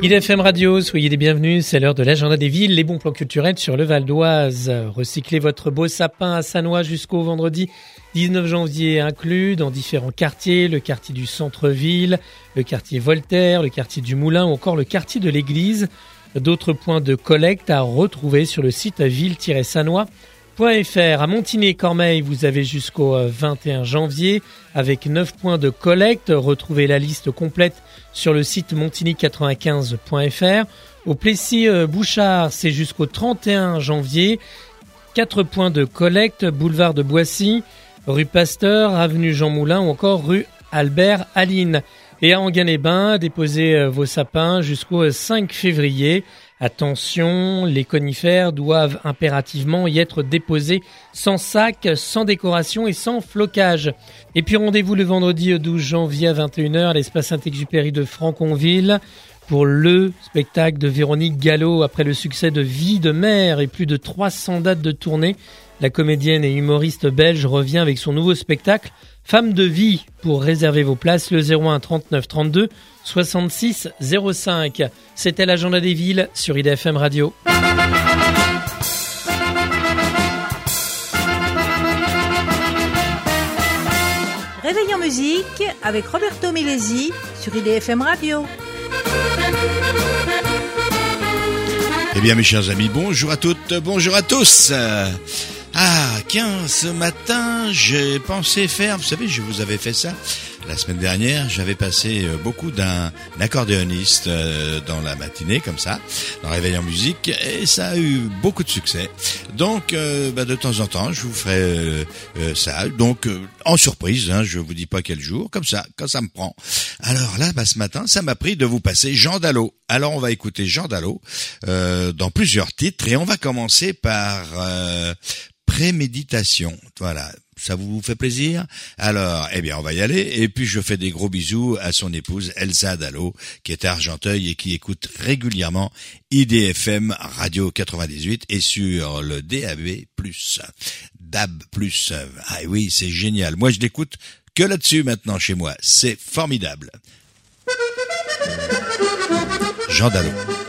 IDFM Radio, soyez les bienvenus, c'est l'heure de l'agenda des villes, les bons plans culturels sur le Val d'Oise. Recyclez votre beau sapin à Sannois jusqu'au vendredi 19 janvier inclus dans différents quartiers, le quartier du centre-ville, le quartier Voltaire, le quartier du Moulin ou encore le quartier de l'église. D'autres points de collecte à retrouver sur le site ville-sannois.fr. À Montigny-Cormeilles, vous avez jusqu'au 21 janvier avec 9 points de collecte. Retrouvez la liste complète sur le site montigny95.fr. Au Plessis-Bouchard, c'est jusqu'au 31 janvier. 4 points de collecte, boulevard de Boissy, rue Pasteur, avenue Jean Moulin ou encore rue Albert Aline. Et à Enghien-les-Bains, déposez vos sapins jusqu'au 5 février. Attention, les conifères doivent impérativement y être déposés sans sac, sans décoration et sans flocage. Et puis rendez-vous le vendredi 12 janvier à 21h à l'espace Saint-Exupéry de Franconville pour le spectacle de Véronique Gallo. Après le succès de Vie de mère et plus de 300 dates de tournée, la comédienne et humoriste belge revient avec son nouveau spectacle Femme de vie. Pour réserver vos places, le 01 39 32 66 05. C'était l'agenda des villes sur IDFM Radio. Réveil en musique avec Roberto Milesi sur IDFM Radio. Eh bien mes chers amis, bonjour à toutes, bonjour à tous. Ce matin, j'ai pensé faire, vous savez, je vous avais fait ça la semaine dernière, j'avais passé beaucoup d'un accordéoniste dans la matinée, comme ça, dans Réveil en musique, et ça a eu beaucoup de succès. Donc, de temps en temps, je vous ferai ça, donc en surprise, je vous dis pas quel jour, comme ça, quand ça me prend. Alors là, ce matin, ça m'a pris de vous passer Jean Dallot. Alors, on va écouter Jean Dallot dans plusieurs titres, et on va commencer par Préméditation. Voilà. Ça vous fait plaisir? Alors, on va y aller. Et puis, je fais des gros bisous à son épouse, Elsa Dallot, qui est à Argenteuil et qui écoute régulièrement IDFM Radio 98 et sur le DAB+. DAB+. Ah oui, c'est génial. Moi, je l'écoute que là-dessus maintenant chez moi. C'est formidable. Jean Dallot.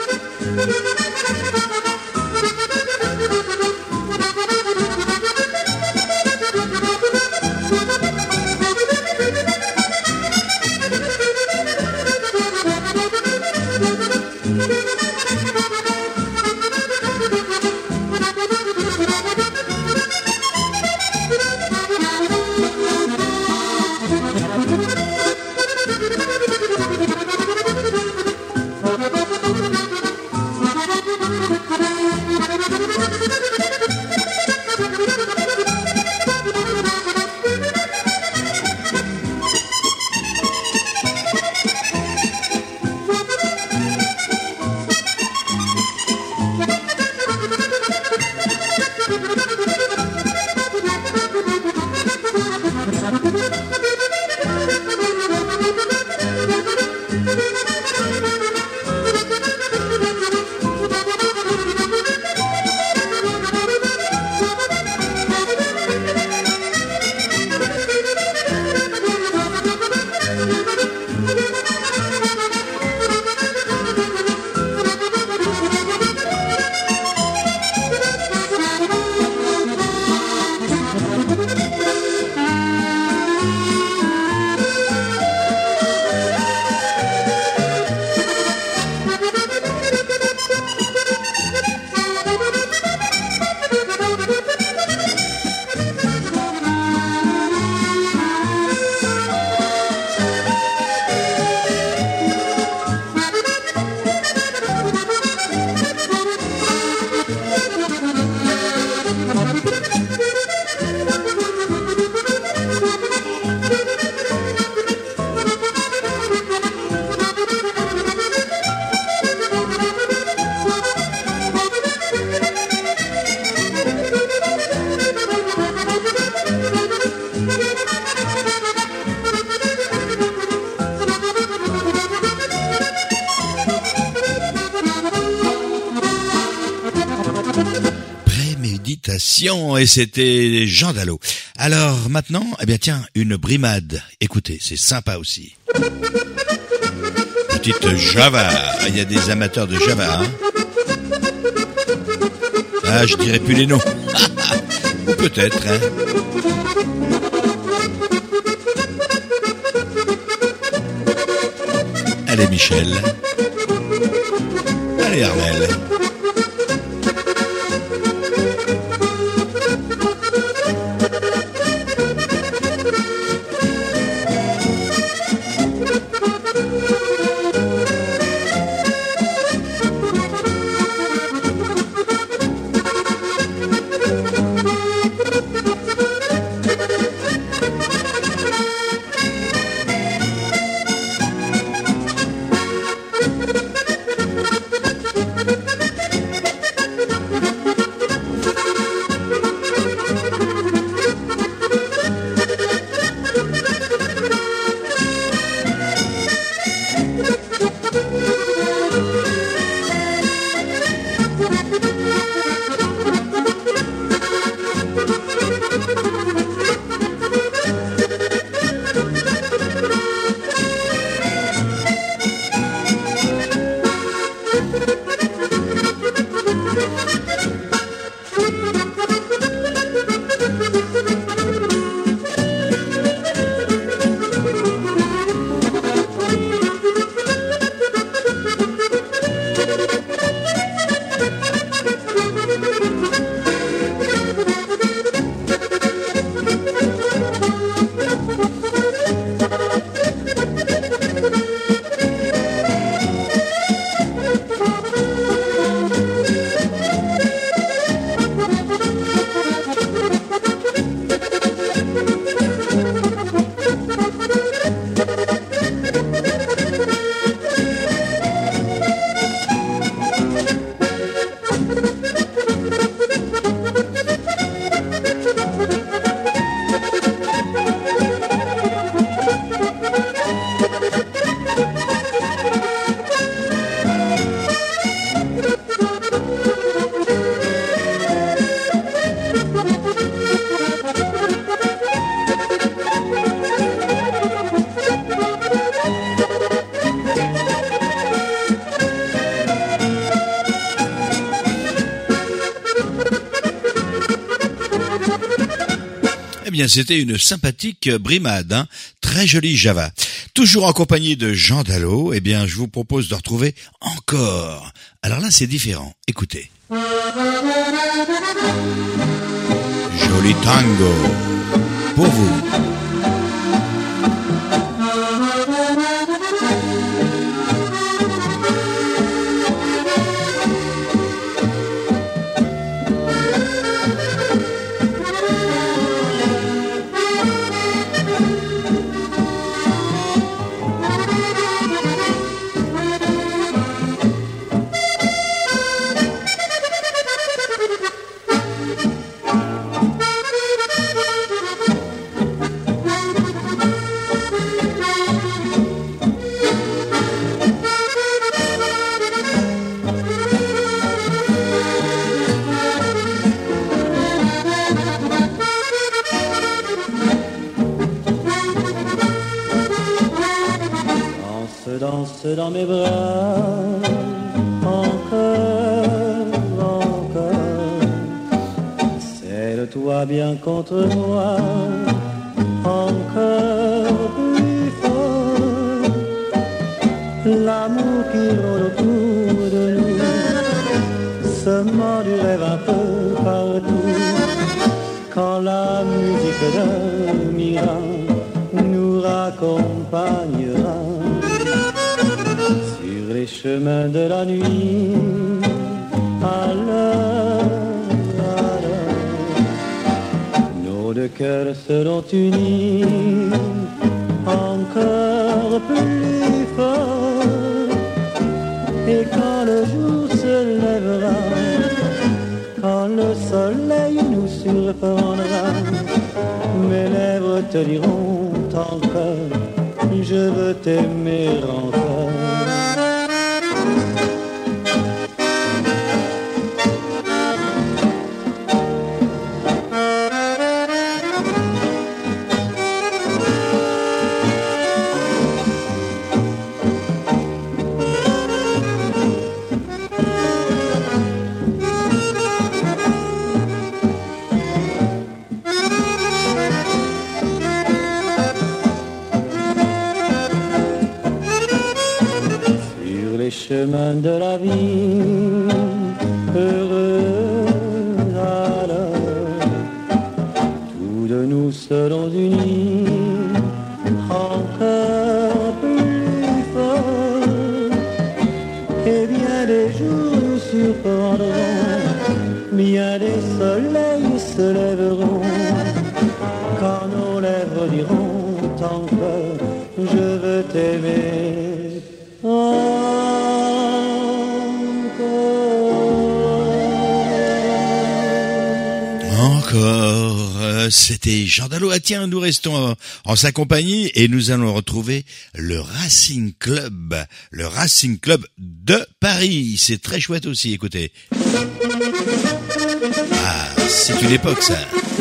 Et c'était Jean Dallot. Alors maintenant, tiens, une brimade. Écoutez, c'est sympa aussi. petite Java. Il y a des amateurs de Java, hein. Ah, je dirais plus les noms. Ou peut-être, hein. Allez, Michel. Allez, Armel. Bien, c'était une sympathique brimade, hein, très jolie Java. Toujours en compagnie de Jean Dallot, eh bien, je vous propose de retrouver encore. Alors là, c'est différent. Écoutez. Joli tango pour vous. Danse dans mes bras, encore, encore. Serre-toi bien contre moi, encore plus fort. L'amour qui rôde autour de nous, semant du rêve un peu partout. Quand la musique d'un miracle nous raccompagnera sur les chemins de la nuit, alors, nos deux cœurs seront unis encore plus fort. Et quand le jour se lèvera, quand le soleil nous surprendra, mes lèvres te diront encore, je veux t'aimer encore. chemins de la vie, heureux alors, tous de nous serons unis, encore plus fort, et bien des jours nous surprendront, bien des soleils se lèveront, quand nos lèvres diront encore, je veux t'aimer encore. C'était Jean Dallot. Ah tiens, nous restons en sa compagnie et nous allons retrouver le Racing Club de Paris. C'est très chouette aussi, écoutez. Ah, c'est une époque ça.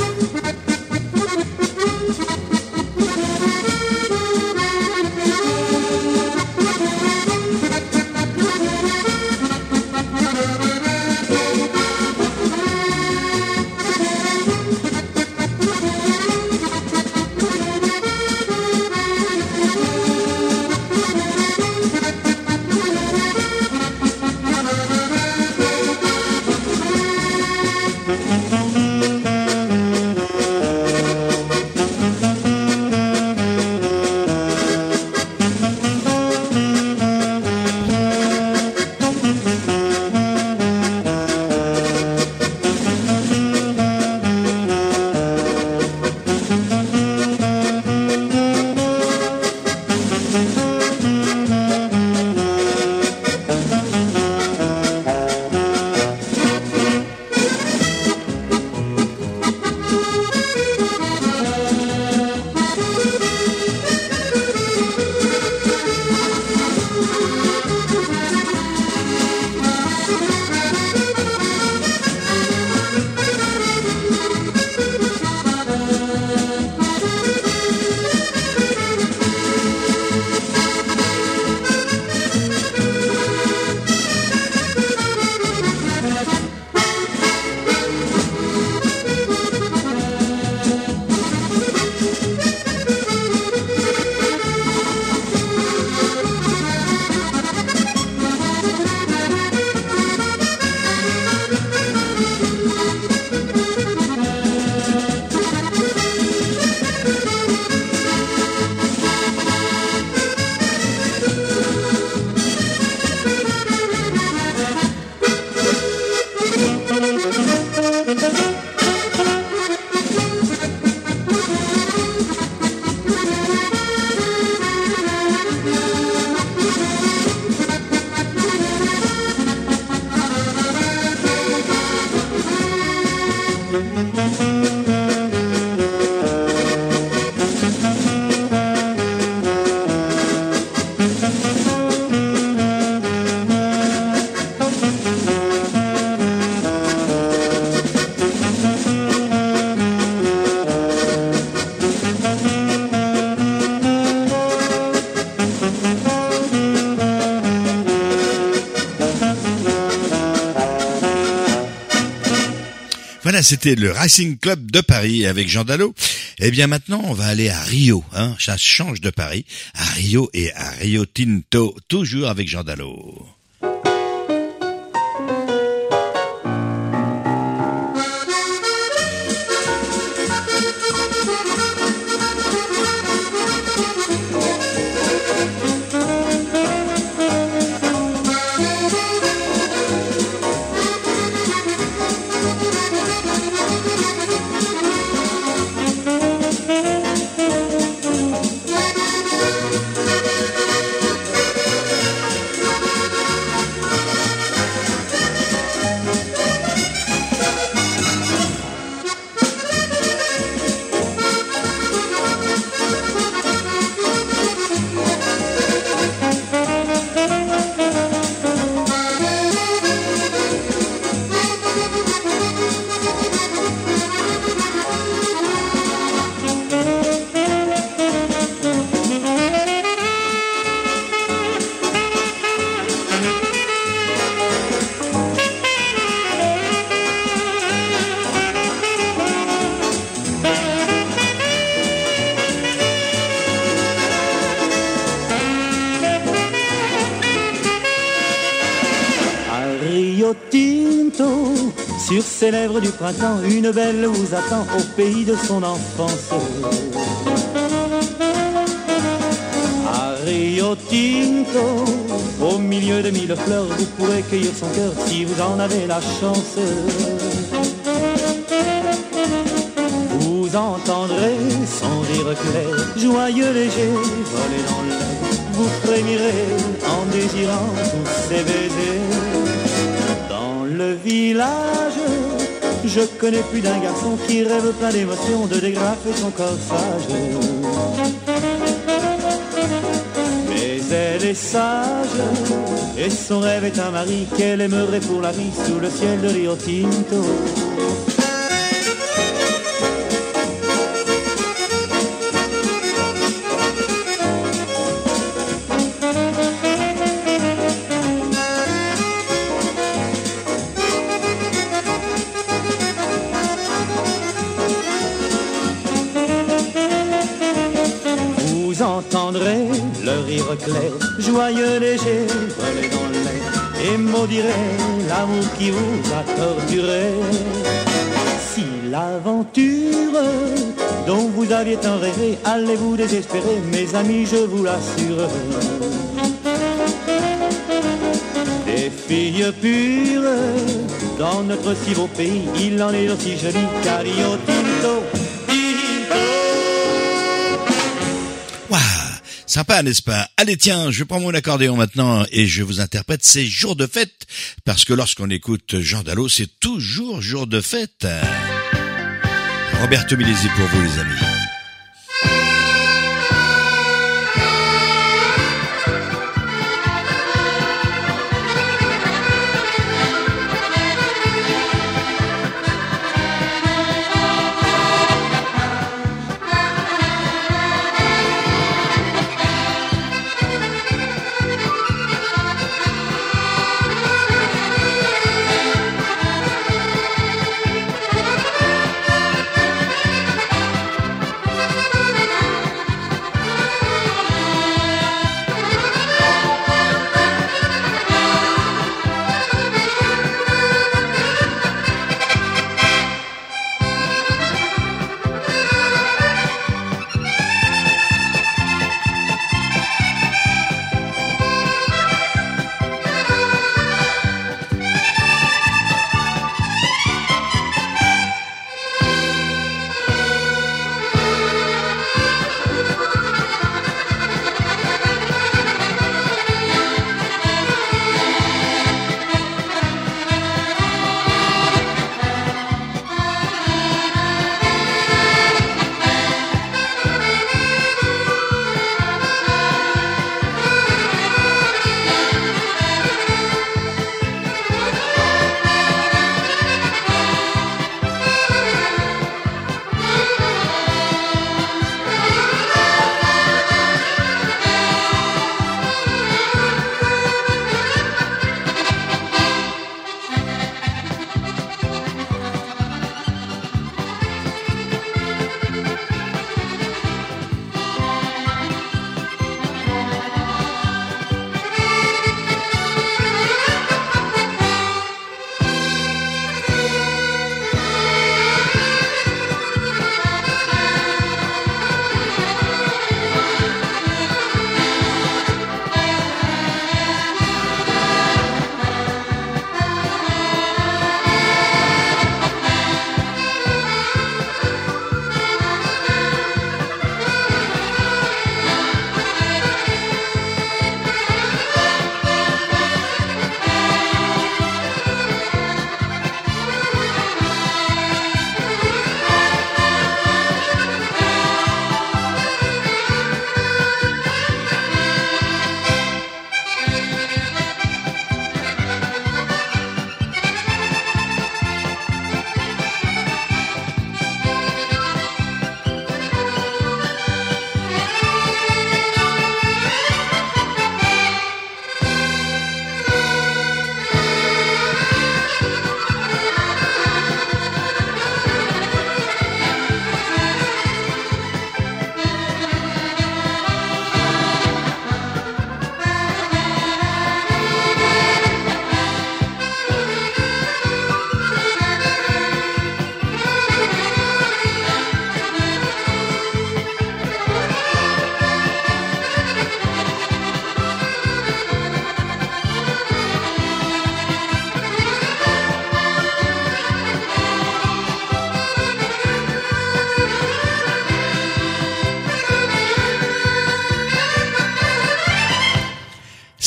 Voilà, c'était le Racing Club de Paris avec Jean Dallot. Eh bien maintenant, on va aller à Rio, hein. Ça change de Paris. À Rio et à Rio Tinto, toujours avec Jean Dallot. Sur ses lèvres du printemps, une belle vous attend au pays de son enfance. À Rio Tinto, au milieu de mille fleurs, vous pourrez cueillir son cœur si vous en avez la chance. Vous entendrez son rire clair, joyeux, léger, voler dans l'air. Vous frémirez en désirant tous ses baisers. Dans le village, je connais plus d'un garçon qui rêve plein d'émotions de dégrafer son corsage. Mais elle est sage et son rêve est un mari qu'elle aimerait pour la vie sous le ciel de Rio Tinto. Entendrez le rire clair, joyeux, léger, voler dans l'air, et maudirez l'amour qui vous a torturé. Si l'aventure dont vous aviez tant rêvé allez vous désespérer, mes amis, je vous l'assure. Des filles pures dans notre si beau pays, il en est aussi joli qu'à Rio Tinto. Sympa, n'est-ce pas? Allez, tiens, je prends mon accordéon maintenant et je vous interprète ces jours de fête. Parce que lorsqu'on écoute Jean Dallot, c'est toujours jour de fête. Roberto Milesi pour vous, les amis.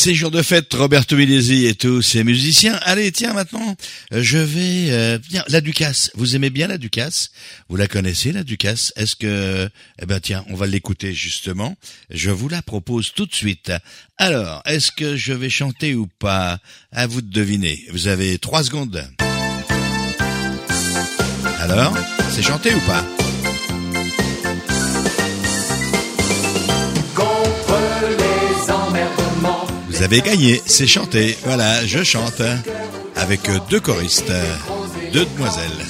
c'est jour de fête, Roberto Milesi et tous ses musiciens. Allez, tiens, maintenant, je vais... Tiens, la Ducasse. Vous aimez bien la Ducasse? Vous la connaissez, la Ducasse? Est-ce que... Eh ben tiens, on va l'écouter justement. Je vous la propose tout de suite. Alors, est-ce que je vais chanter ou pas? À vous de deviner. Vous avez 3 secondes. Alors, c'est chanté ou pas? Vous avez gagné, c'est chanté. Voilà, je chante avec 2 choristes, 2 demoiselles.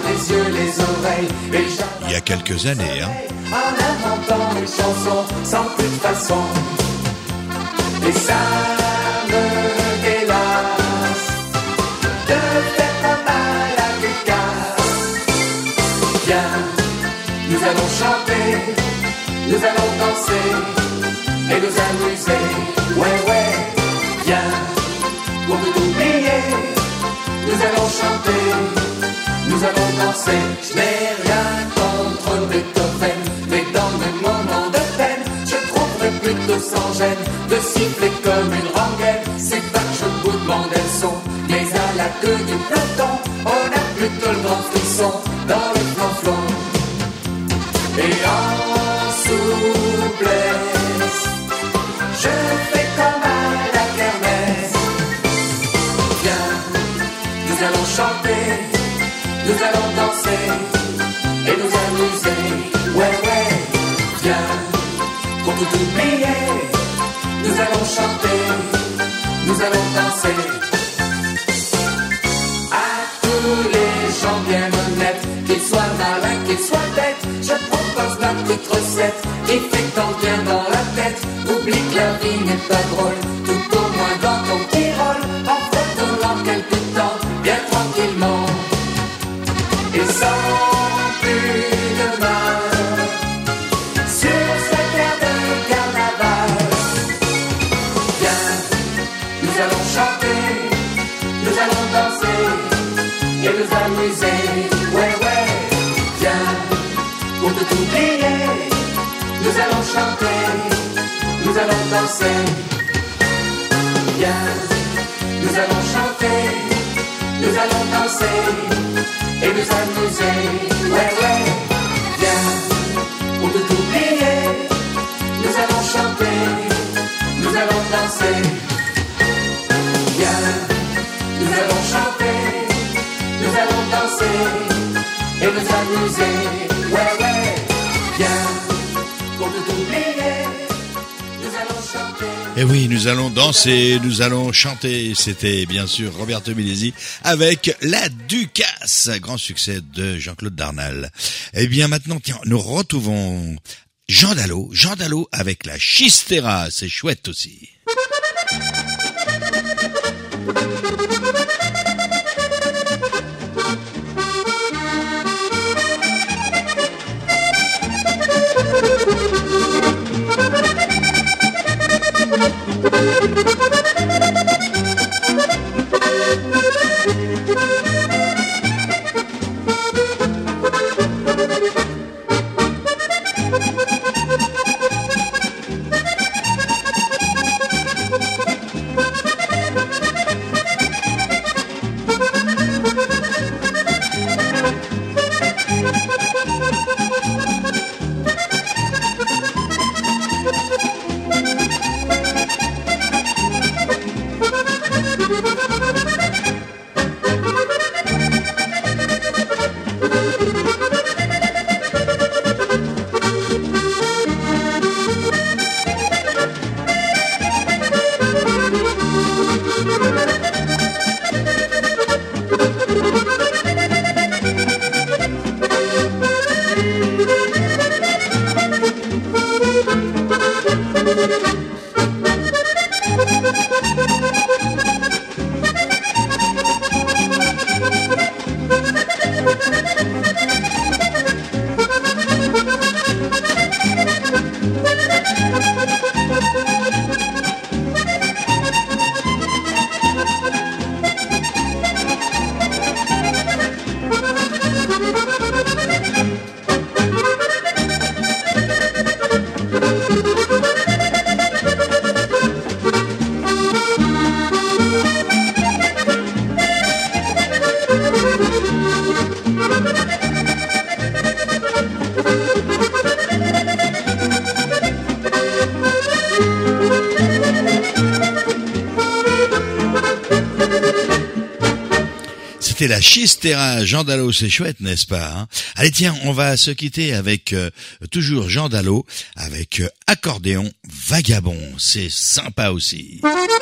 Il y a quelques années, hein. En inventant une chanson sans toute façon. Et ça me délasse de faire pas mal à Ducasse. Viens, nous allons chanter, nous allons danser et nous amuser. Ouais, ouais, viens, pour tout oublier, nous allons chanter, nous allons danser. Je n'ai rien contre Beethoven, mais dans mes moments de peine, je trouverais plutôt sans gêne de siffler comme une rengaine. C'est pas que je vous demande elles sont, mais à la queue du peloton, on a plutôt le grand frisson dans le flanflon. Et en souplesse, je fais comme à la kermesse. Viens, nous allons chanter, nous allons danser et nous amuser. Ouais, ouais, viens, pour tout oublier, nous allons chanter, nous allons danser. À tous les gens bien honnêtes, qu'ils soient malins, qu'ils soient bêtes, je propose ma petite recette qui fait tant bien dans la tête. Oublie que la vie n'est pas drôle, tout au moins dans ton petit rôle, en fredonnant quelque temps, bien tranquillement, et sans plus de mal, sur cette terre de carnaval. Viens, nous allons chanter, nous allons danser, et nous amuser. Ouais, ouais, viens, pour tout oublier, nous allons chanter, nous allons danser. Viens, nous allons chanter, nous allons danser et nous amuser. Ouais, ouais, viens, pour tout oublier, nous allons chanter, nous allons danser. Viens, nous allons chanter, nous allons danser et nous amuser. Ouais, ouais, viens, pour tout oublier, nous allons chanter. Et oui, nous allons danser, nous allons chanter. C'était bien sûr Roberto Milesi avec La Ducasse, grand succès de Jean-Claude Darnal. Et bien maintenant, tiens, nous retrouvons Jean Dallot avec la Chistera, c'est chouette aussi. C'était la Chistera, Jean Dallot, c'est chouette, n'est-ce pas, hein? Allez tiens, on va se quitter avec toujours Jean Dallot, avec Accordéon Vagabond, c'est sympa aussi.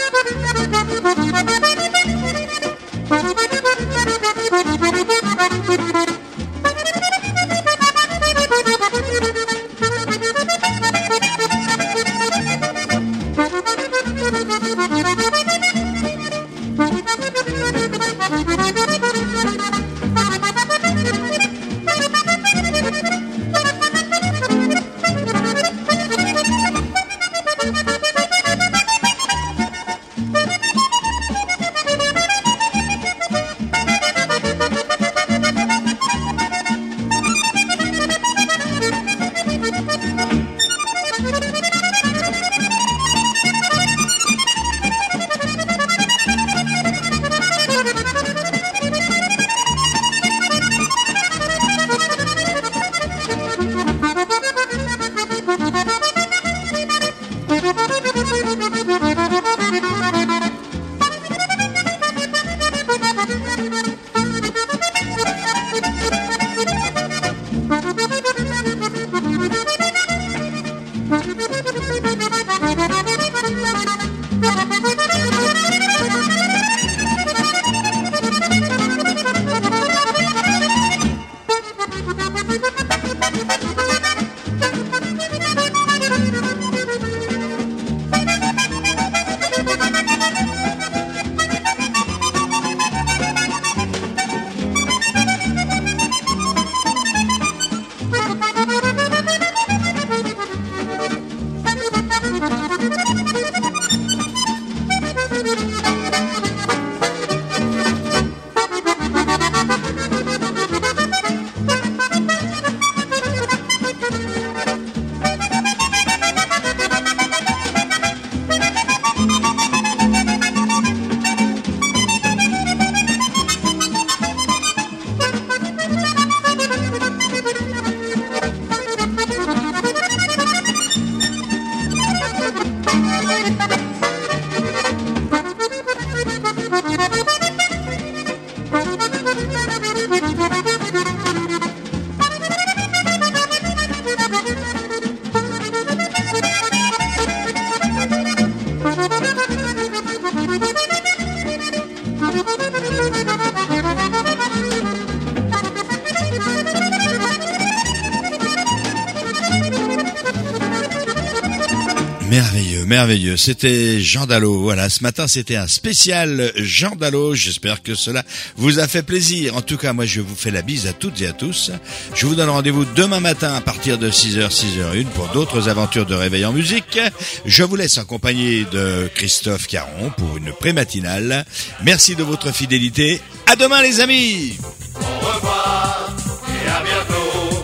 Merveilleux, c'était Jean Dallot. Voilà, ce matin c'était un spécial Jean Dallot. J'espère que cela vous a fait plaisir. En tout cas, moi je vous fais la bise à toutes et à tous. Je vous donne rendez-vous demain matin à partir de 6h, 6h01 pour d'autres aventures de réveil en musique. Je vous laisse en compagnie de Christophe Caron pour une pré-matinale. Merci de votre fidélité. À demain les amis. Au revoir et à bientôt.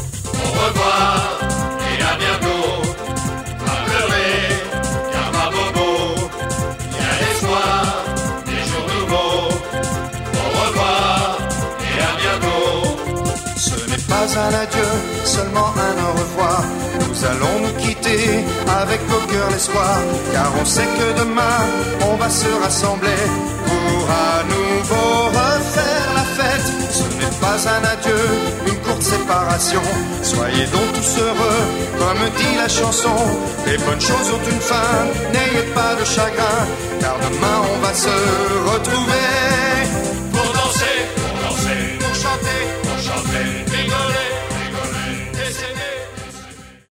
Au revoir et à bientôt. Pas un adieu, seulement un au revoir. Nous allons nous quitter avec au cœur l'espoir, car on sait que demain on va se rassembler pour à nouveau refaire la fête. Ce n'est pas un adieu, une courte séparation. Soyez donc tous heureux, comme dit la chanson. Les bonnes choses ont une fin, n'ayez pas de chagrin, car demain on va se retrouver.